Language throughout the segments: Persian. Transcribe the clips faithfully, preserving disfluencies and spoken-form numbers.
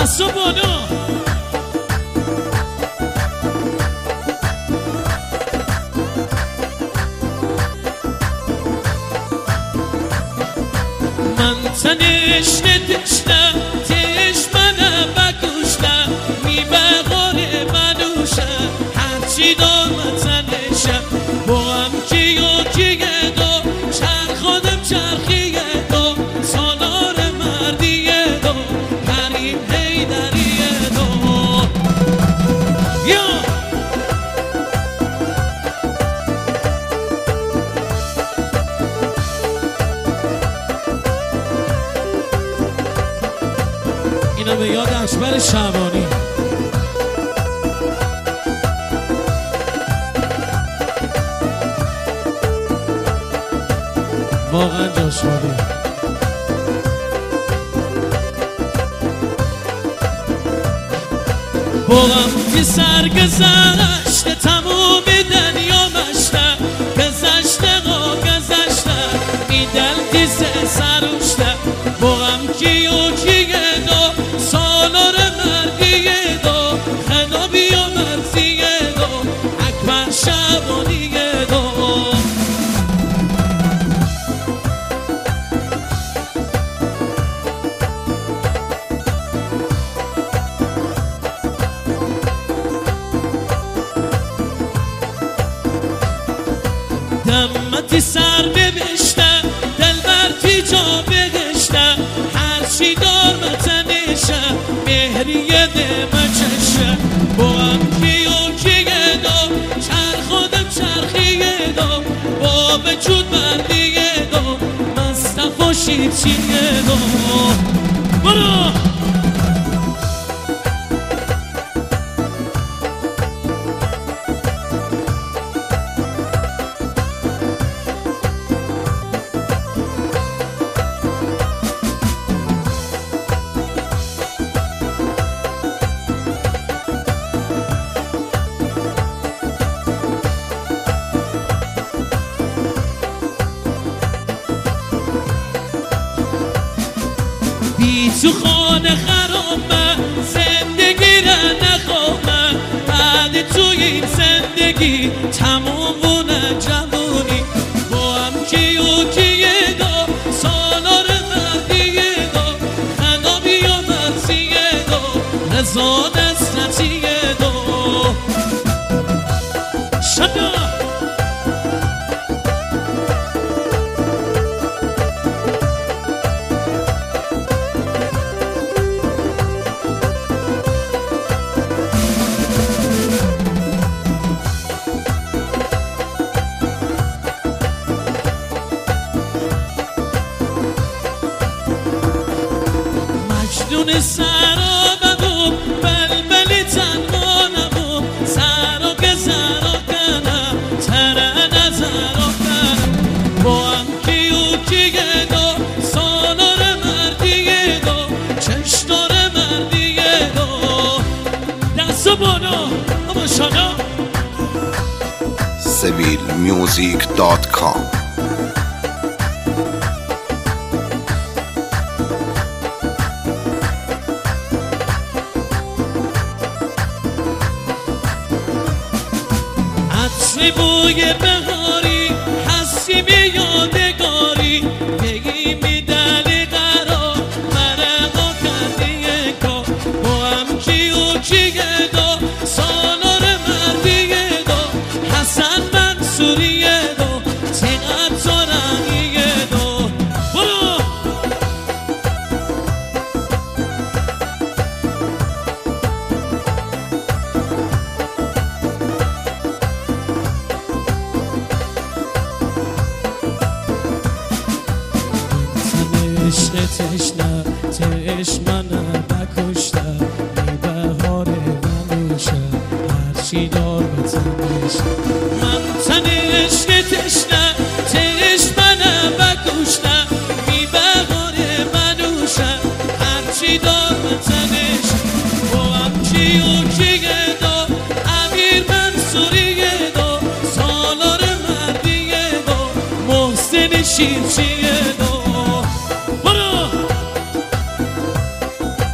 دست و بالا. من تنشنه تشنه تشمنه بکشنه می بغاره منوشه هرچی دارم تنشه با هم کیو کیه دو چرخ خودم چرخیه دو سالار مردیه دو کریم حیدریه دو یا اینا به یاد اکبر شعبانی. واقعا جاش خالیه. با هم که سرگذشته تموم دنیا مشته گذشته ها گذشته این دل دیزه سروشته با هم کیو کیه دو سالار مردیه دو خنابی و مرزیه دو اکبر شعبانیه دو دمتی سر ببشته دل برتی جا بگشته هرچی دار متنشه مهریه دمه چشه با هم کیو کیه دو چرخ خودم چرخیه دو با وجود مردیه دو مصطفی شیرچیه دو برو بی تو خانه خرامه زندگی را نخوامه بعد توی این زندگی تموم بونه جوونی با هم کیو کیه دو سالار مردیه دو خنابی و مرزیه دو رضا دسترسیه دو شده مجنون سرا بگو بلبلی تنها نبو سرا که سرا کنم تره نظرا کنم با هم کیو کیه دو سالار مردیه دو چشتار مردیه دو دست و بالا اما شانا سبیل میوزیک دات کام. عطر بوی بهاری هستی بی یادگاری بگی میدنی قرار مرقا کردیه کار با هم کیو کیه دو سالار مردیه دو حسن منصوریه دو تیغت زارنیه دو برو تشنه تشنه تشمنه بکشته ای بهاره منوشه هرچی دار بتنشه من تنشنه تشنه تشمنه بکشته ای بهاره منوشه هرچی دار بتنشه با هم کیو کیه دو امیر منصوریه دو سالار مردیه دو محسن شیرچیه دو برو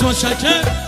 متشکر.